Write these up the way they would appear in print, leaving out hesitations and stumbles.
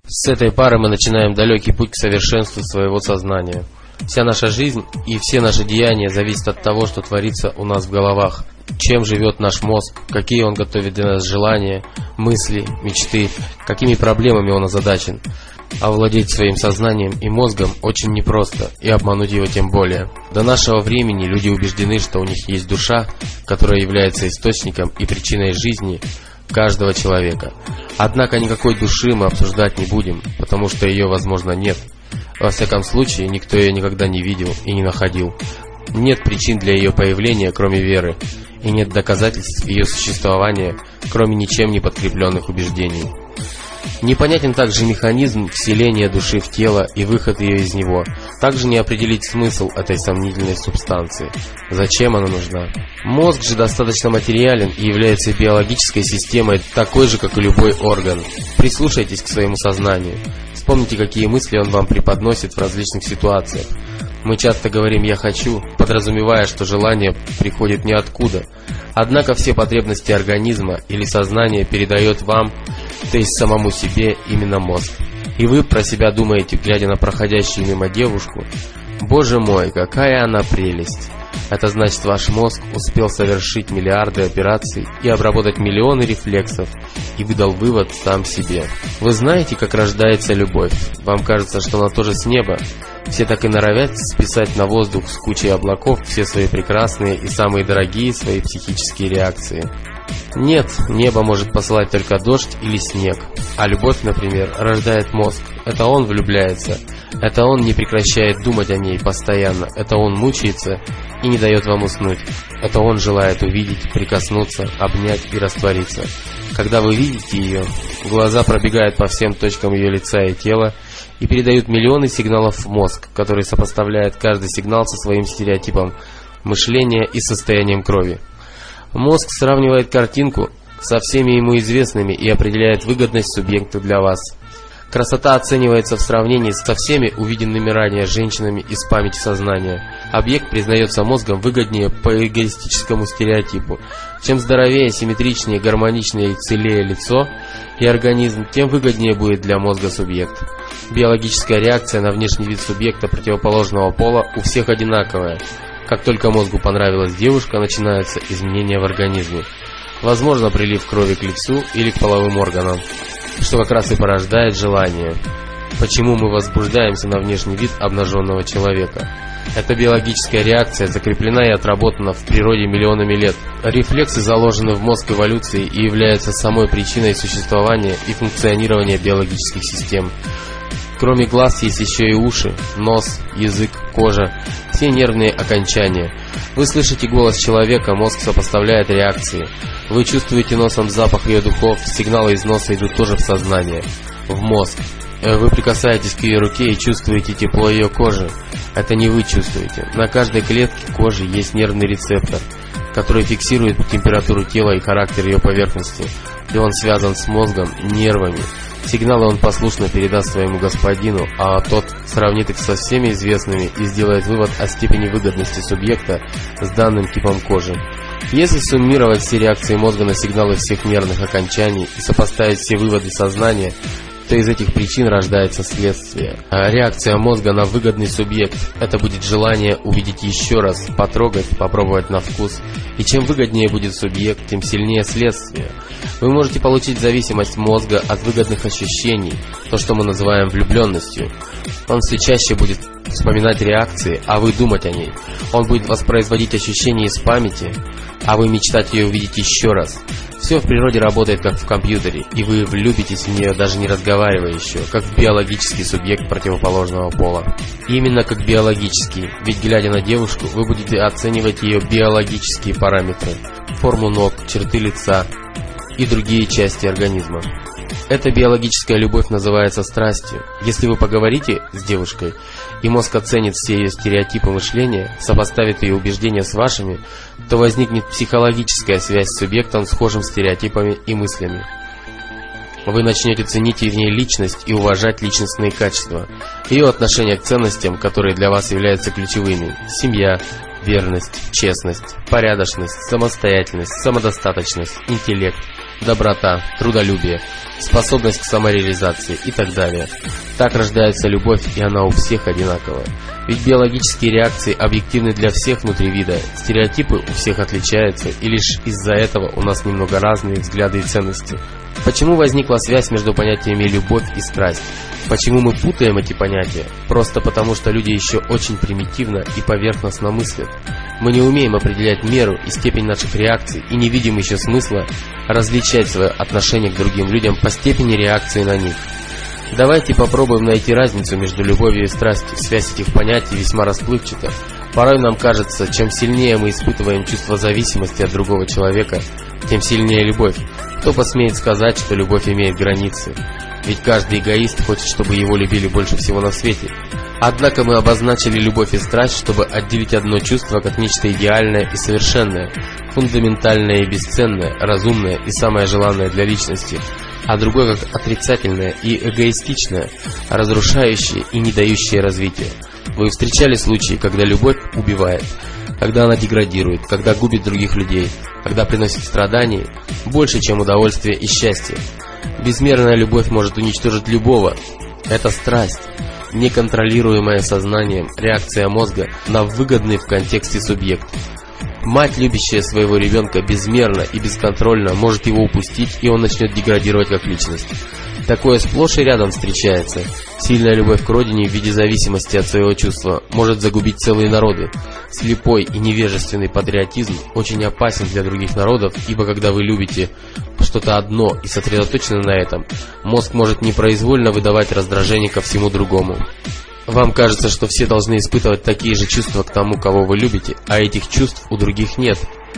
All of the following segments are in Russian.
С этой пары мы начинаем далекий путь к совершенству своего сознания. Вся наша жизнь и все наши деяния зависят от того, что творится у нас в головах, чем живет наш мозг, какие он готовит для нас желания, мысли, мечты, какими проблемами он озадачен. Овладеть своим сознанием и мозгом очень непросто, и обмануть его тем более. До нашего времени люди убеждены, что у них есть душа, которая является источником и причиной жизни каждого человека. Однако никакой души мы обсуждать не будем, потому что ее, возможно, нет. Во всяком случае, никто ее никогда не видел и не находил. Нет причин для ее появления, кроме веры, и нет доказательств ее существования, кроме ничем не подкрепленных убеждений. Непонятен также механизм вселения души в тело и выход ее из него. Также не определить смысл этой сомнительной субстанции. Зачем она нужна? Мозг же достаточно материален и является биологической системой, такой же, как и любой орган. Прислушайтесь к своему сознанию. Вспомните, какие мысли он вам преподносит в различных ситуациях. Мы часто говорим «я хочу», подразумевая, что желание приходит ниоткуда. Однако все потребности организма или сознания передает вам, то есть самому себе, именно мозг. И вы про себя думаете, глядя на проходящую мимо девушку: «Боже мой, какая она прелесть!» Это значит, ваш мозг успел совершить миллиарды операций и обработать миллионы рефлексов и выдал вывод сам себе. Вы знаете, как рождается любовь? Вам кажется, что она тоже с неба? Все так и норовят списать на воздух с кучей облаков все свои прекрасные и самые дорогие свои психические реакции. Нет, небо может посылать только дождь или снег, а любовь, например, рождает мозг. Это он влюбляется, это он не прекращает думать о ней постоянно, это он мучается и не дает вам уснуть, это он желает увидеть, прикоснуться, обнять и раствориться. Когда вы видите ее, глаза пробегают по всем точкам ее лица и тела и передают миллионы сигналов в мозг, который сопоставляет каждый сигнал со своим стереотипом мышления и состоянием крови. Мозг сравнивает картинку со всеми ему известными и определяет выгодность субъекта для вас. Красота оценивается в сравнении со всеми увиденными ранее женщинами из памяти сознания. Объект признается мозгом выгоднее по эгоистическому стереотипу. Чем здоровее, симметричнее, гармоничнее и целее лицо и организм, тем выгоднее будет для мозга субъект. Биологическая реакция на внешний вид субъекта противоположного пола у всех одинаковая. Как только мозгу понравилась девушка, начинаются изменения в организме. Возможно, прилив крови к лицу или к половым органам, что как раз и порождает желание. Почему мы возбуждаемся на внешний вид обнаженного человека? Эта биологическая реакция закреплена и отработана в природе миллионами лет. Рефлексы заложены в мозг эволюции и являются самой причиной существования и функционирования биологических систем. Кроме глаз есть еще и уши, нос, язык, кожа, все нервные окончания. Вы слышите голос человека, мозг сопоставляет реакции. Вы чувствуете носом запах ее духов, сигналы из носа идут тоже в сознание, в мозг. Вы прикасаетесь к ее руке и чувствуете тепло ее кожи. Это не вы чувствуете. На каждой клетке кожи есть нервный рецептор, который фиксирует температуру тела и характер ее поверхности. И он связан с мозгом, нервами. Сигналы он послушно передаст своему господину, а тот сравнит их со всеми известными и сделает вывод о степени выгодности субъекта с данным типом кожи. Если суммировать все реакции мозга на сигналы всех нервных окончаний и сопоставить все выводы сознания, то из этих причин рождается следствие. А реакция мозга на выгодный субъект – это будет желание увидеть еще раз, потрогать, попробовать на вкус. И чем выгоднее будет субъект, тем сильнее следствие. Вы можете получить зависимость мозга от выгодных ощущений, то, что мы называем влюбленностью. Он все чаще будет вспоминать реакции, а вы думать о ней. Он будет воспроизводить ощущения из памяти, а вы мечтать ее увидеть еще раз. Все в природе работает как в компьютере, и вы влюбитесь в нее, даже не разговаривая еще, как в биологический субъект противоположного пола. Именно как биологический, ведь глядя на девушку, вы будете оценивать ее биологические параметры, форму ног, черты лица и другие части организма. Эта биологическая любовь называется страстью. Если вы поговорите с девушкой, и мозг оценит все ее стереотипы мышления, сопоставит ее убеждения с вашими, то возникнет психологическая связь с субъектом, схожим стереотипами и мыслями. Вы начнете ценить в ней личность и уважать личностные качества, ее отношение к ценностям, которые для вас являются ключевыми: семья, верность, честность, порядочность, самостоятельность, самодостаточность, интеллект доброта, трудолюбие, способность к самореализации и так далее. Так рождается любовь, и она у всех одинаковая. Ведь биологические реакции объективны для всех внутри вида, стереотипы у всех отличаются, и лишь из-за этого у нас немного разные взгляды и ценности. Почему возникла связь между понятиями любовь и страсть? Почему мы путаем эти понятия? Просто потому, что люди еще очень примитивно и поверхностно мыслят. Мы не умеем определять меру и степень наших реакций и не видим еще смысла различать свое отношение к другим людям по степени реакции на них. Давайте попробуем найти разницу между любовью и страстью. Связь этих понятий весьма расплывчата. Порой нам кажется, чем сильнее мы испытываем чувство зависимости от другого человека, тем сильнее любовь. Кто посмеет сказать, что любовь имеет границы? Ведь каждый эгоист хочет, чтобы его любили больше всего на свете. Однако мы обозначили любовь и страсть, чтобы отделить одно чувство как нечто идеальное и совершенное, фундаментальное и бесценное, разумное и самое желанное для личности, а другое как отрицательное и эгоистичное, разрушающее и не дающее развития. Вы встречали случаи, когда любовь убивает, когда она деградирует, когда губит других людей, когда приносит страдания больше, чем удовольствие и счастье. Безмерная любовь может уничтожить любого. Это страсть, неконтролируемая сознанием реакция мозга на выгодный в контексте субъект. Мать, любящая своего ребенка безмерно и бесконтрольно, может его упустить, и он начнет деградировать как личность. Такое сплошь и рядом встречается. Сильная любовь к родине в виде зависимости от своего чувства может загубить целые народы. Слепой и невежественный патриотизм очень опасен для других народов, ибо когда вы любите что-то одно и сосредоточены на этом, мозг может непроизвольно выдавать раздражение ко всему другому. Вам кажется, что все должны испытывать такие же чувства к тому, кого вы любите, а этих чувств у других нет.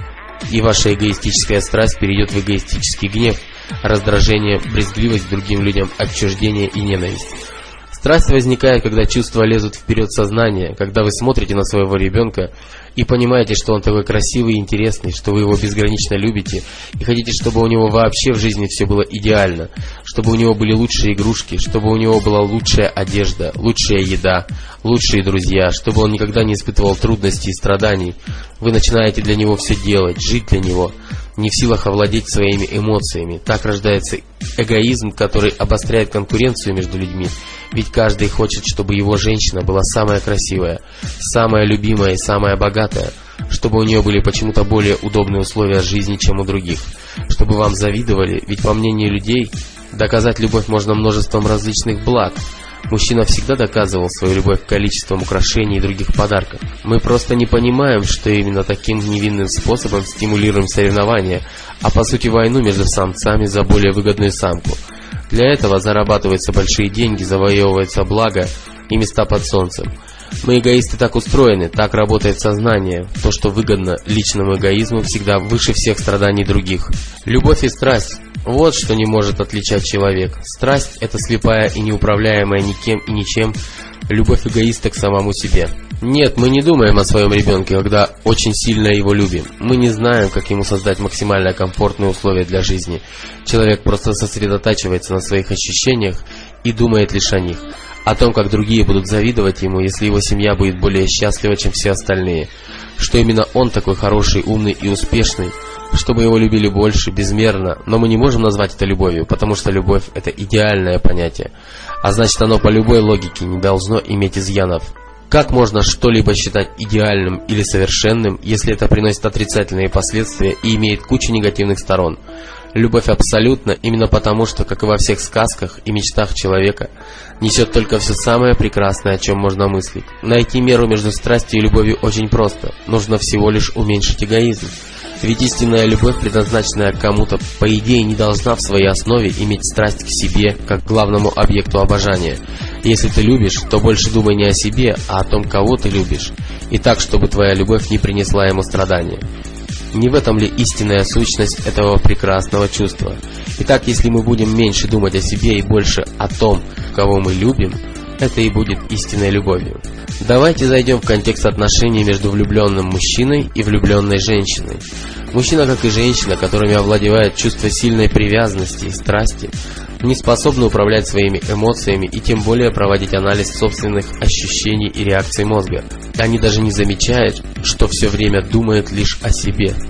И ваша эгоистическая страсть перейдет в эгоистический гнев, раздражение, брезгливость к другим людям, отчуждение и ненависть. Страсть возникает, когда чувства лезут вперед сознания, когда вы смотрите на своего ребенка и понимаете, что он такой красивый и интересный, что вы его безгранично любите и хотите, чтобы у него вообще в жизни все было идеально, чтобы у него были лучшие игрушки, чтобы у него была лучшая одежда, лучшая еда, лучшие друзья, чтобы он никогда не испытывал трудностей и страданий. Вы начинаете для него все делать, жить для него, не в силах овладеть своими эмоциями. Так рождается эгоизм, который обостряет конкуренцию между людьми. Ведь каждый хочет, чтобы его женщина была самая красивая, самая любимая и самая богатая, чтобы у нее были почему-то более удобные условия жизни, чем у других, чтобы вам завидовали, ведь по мнению людей, доказать любовь можно множеством различных благ. Мужчина всегда доказывал свою любовь количеством украшений и других подарков. Мы просто не понимаем, что именно таким невинным способом стимулируем соревнования, а по сути войну между самцами за более выгодную самку. Для этого зарабатываются большие деньги, завоевывается благо и места под солнцем. Мы эгоисты так устроены, так работает сознание. То, что выгодно личному эгоизму, всегда выше всех страданий других. Любовь и страсть – вот что не может отличать человек. Страсть – это слепая и неуправляемая никем и ничем любовь эгоиста к самому себе. Нет, мы не думаем о своем ребенке, когда очень сильно его любим. Мы не знаем, как ему создать максимально комфортные условия для жизни. Человек просто сосредотачивается на своих ощущениях и думает лишь о них. О том, как другие будут завидовать ему, если его семья будет более счастлива, чем все остальные. Что именно он такой хороший, умный и успешный, чтобы его любили больше, безмерно. Но мы не можем назвать это любовью, потому что любовь – это идеальное понятие. А значит, оно по любой логике не должно иметь изъянов. Как можно что-либо считать идеальным или совершенным, если это приносит отрицательные последствия и имеет кучу негативных сторон? Любовь абсолютна именно потому, что, как и во всех сказках и мечтах человека, несет только все самое прекрасное, о чем можно мыслить. Найти меру между страстью и любовью очень просто. Нужно всего лишь уменьшить эгоизм. Ведь истинная любовь, предназначенная кому-то, по идее не должна в своей основе иметь страсть к себе, как к главному объекту обожания. Если ты любишь, то больше думай не о себе, а о том, кого ты любишь. И так, чтобы твоя любовь не принесла ему страдания. Не в этом ли истинная сущность этого прекрасного чувства? Итак, если мы будем меньше думать о себе и больше о том, кого мы любим, это и будет истинной любовью. Давайте зайдем в контекст отношений между влюбленным мужчиной и влюбленной женщиной. Мужчина, как и женщина, которыми овладевает чувство сильной привязанности и страсти, не способны управлять своими эмоциями и тем более проводить анализ собственных ощущений и реакций мозга. Они даже не замечают, что все время думают лишь о себе.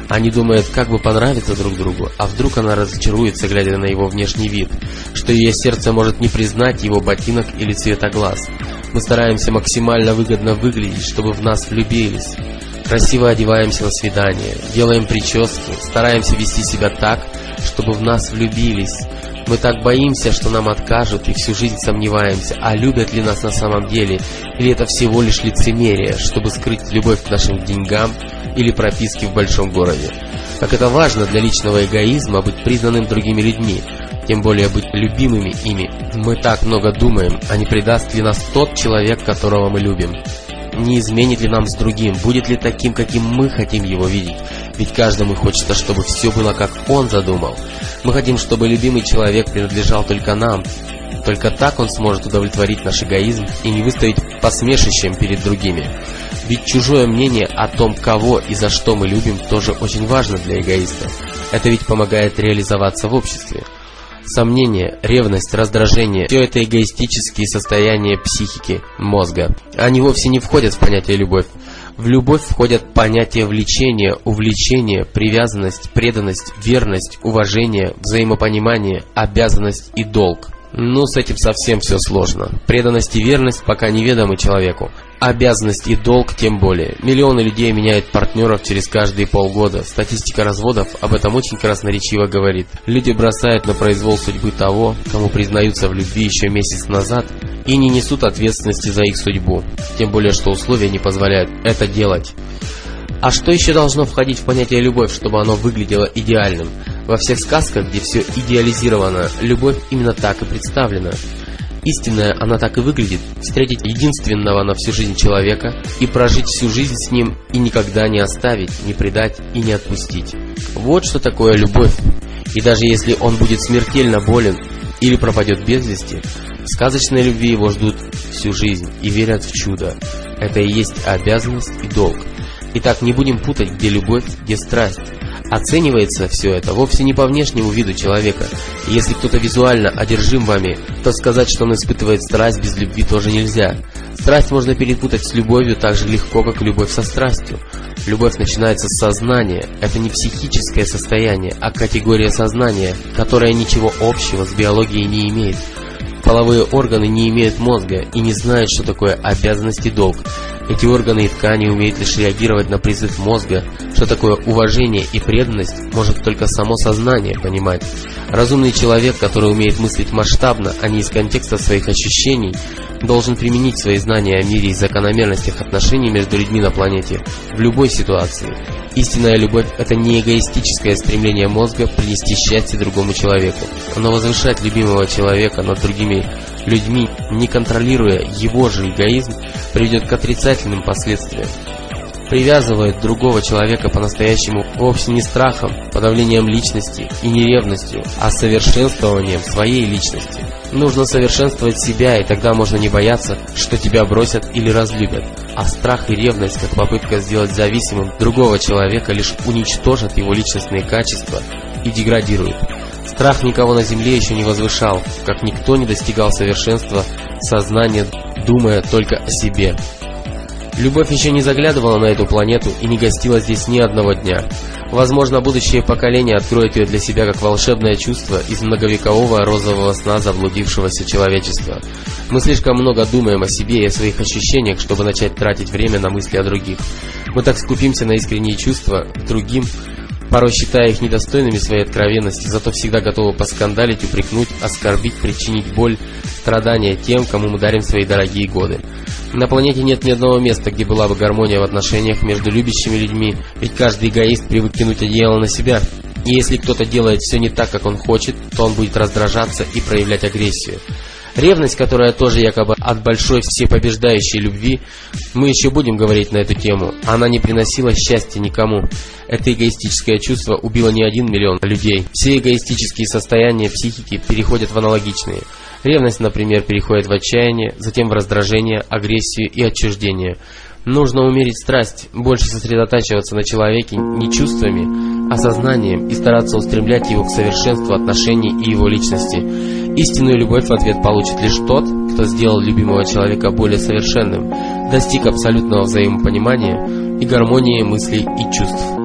Они думают, как бы понравиться друг другу, а вдруг она разочаруется, глядя на его внешний вид, что ее сердце может не признать его ботинок или цвета глаз. Мы стараемся максимально выгодно выглядеть, чтобы в нас влюбились. Красиво одеваемся на свидание, делаем прически, стараемся вести себя так, чтобы в нас влюбились. Мы так боимся, что нам откажут, и всю жизнь сомневаемся, а любят ли нас на самом деле, или это всего лишь лицемерие, чтобы скрыть любовь к нашим деньгам или прописке в большом городе. Как это важно для личного эгоизма быть признанным другими людьми, тем более быть любимыми ими. Мы так много думаем, а не предаст ли нас тот человек, которого мы любим? Не изменит ли нам с другим, будет ли таким, каким мы хотим его видеть? Ведь каждому хочется, чтобы все было, как он задумал. Мы хотим, чтобы любимый человек принадлежал только нам. Только так он сможет удовлетворить наш эгоизм и не выставить посмешищем перед другими. Ведь чужое мнение о том, кого и за что мы любим, тоже очень важно для эгоиста. Это ведь помогает реализоваться в обществе. Сомнение, ревность, раздражение – все это эгоистические состояния психики, мозга. Они вовсе не входят в понятие «любовь». В любовь входят понятия влечения, увлечения, привязанность, преданность, верность, уважение, взаимопонимание, обязанность и долг. Ну, с этим совсем все сложно. Преданность и верность пока неведомы человеку. Обязанность и долг тем более. Миллионы людей меняют партнеров через каждые полгода. Статистика разводов об этом очень красноречиво говорит. Люди бросают на произвол судьбы того, кому признаются в любви еще месяц назад, и не несут ответственности за их судьбу. Тем более, что условия не позволяют это делать. А что еще должно входить в понятие «любовь», чтобы оно выглядело идеальным? Во всех сказках, где все идеализировано, любовь именно так и представлена. Истинная она так и выглядит: встретить единственного на всю жизнь человека и прожить всю жизнь с ним, и никогда не оставить, не предать и не отпустить. Вот что такое любовь. И даже если он будет смертельно болен или пропадет без вести, в сказочной любви его ждут всю жизнь и верят в чудо. Это и есть обязанность и долг. Итак, не будем путать, где любовь, где страсть. Оценивается все это вовсе не по внешнему виду человека. И если кто-то визуально одержим вами, то сказать, что он испытывает страсть без любви, тоже нельзя. Страсть можно перепутать с любовью так же легко, как и любовь со страстью. Любовь начинается с сознания. Это не психическое состояние, а категория сознания, которая ничего общего с биологией не имеет. Половые органы не имеют мозга и не знают, что такое обязанность и долг. Эти органы и ткани умеют лишь реагировать на призыв мозга. Что такое уважение и преданность, может только само сознание понимать. Разумный человек, который умеет мыслить масштабно, а не из контекста своих ощущений, должен применить свои знания о мире и закономерностях отношений между людьми на планете в любой ситуации. Истинная любовь – это не эгоистическое стремление мозга принести счастье другому человеку, но возвышать любимого человека над другими людьми, не контролируя его же эгоизм, приведет к отрицательным последствиям. Привязывает другого человека по-настоящему вовсе не страхом, подавлением личности и не ревностью, а совершенствованием своей личности. Нужно совершенствовать себя, и тогда можно не бояться, что тебя бросят или разлюбят. А страх и ревность, как попытка сделать зависимым другого человека, лишь уничтожат его личностные качества и деградируют. Страх никого на земле еще не возвышал, как никто не достигал совершенства сознания, думая только о себе. Любовь еще не заглядывала на эту планету и не гостила здесь ни одного дня. Возможно, будущее поколение откроет ее для себя как волшебное чувство из многовекового розового сна заблудившегося человечества. Мы слишком много думаем о себе и о своих ощущениях, чтобы начать тратить время на мысли о других. Мы так скупимся на искренние чувства к другим, порой считая их недостойными своей откровенности, зато всегда готовы поскандалить, упрекнуть, оскорбить, причинить боль, страдания тем, кому мы дарим свои дорогие годы. На планете нет ни одного места, где была бы гармония в отношениях между любящими людьми, ведь каждый эгоист привык тянуть одеяло на себя. И если кто-то делает все не так, как он хочет, то он будет раздражаться и проявлять агрессию. Ревность, которая тоже якобы от большой всепобеждающей любви, мы еще будем говорить на эту тему, она не приносила счастья никому. Это эгоистическое чувство убило не 1 миллион людей. Все эгоистические состояния психики переходят в аналогичные. Ревность, например, переходит в отчаяние, затем в раздражение, агрессию и отчуждение. Нужно умерить страсть, больше сосредотачиваться на человеке не чувствами, а сознанием и стараться устремлять его к совершенству отношений и его личности. Истинную любовь в ответ получит лишь тот, кто сделал любимого человека более совершенным, достиг абсолютного взаимопонимания и гармонии мыслей и чувств.